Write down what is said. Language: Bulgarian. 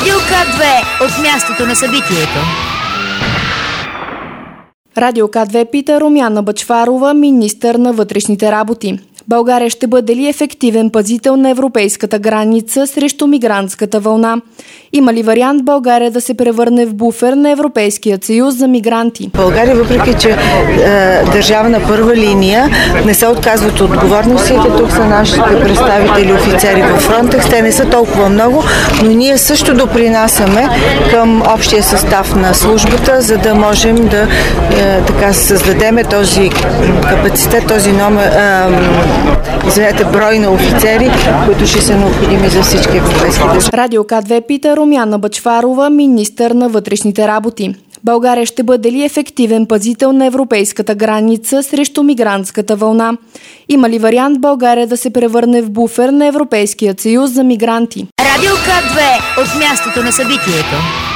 Радио К2 от мястото на събитието. Радио К2 пита Румяна Бъчварова, министър на вътрешните работи. България ще бъде ли ефективен пазител на европейската граница срещу мигрантската вълна? Има ли вариант България да се превърне в буфер на Европейския съюз за мигранти? България, въпреки че държава на първа линия, не се отказват от отговорностите. Тук са нашите представители, офицери във Фронтекс. Те не са толкова много, но ние също допринасяме към общия състав на службата, за да можем да създадем този капацитет, този брой на офицери, които ще са необходими за всички европейски държави. Радио К2 пита Румяна Бъчварова, министър на вътрешните работи. България ще бъде ли ефективен пазител на европейската граница срещу мигрантската вълна? Има ли вариант България да се превърне в буфер на Европейския съюз за мигранти? Радио К2 от мястото на събитието.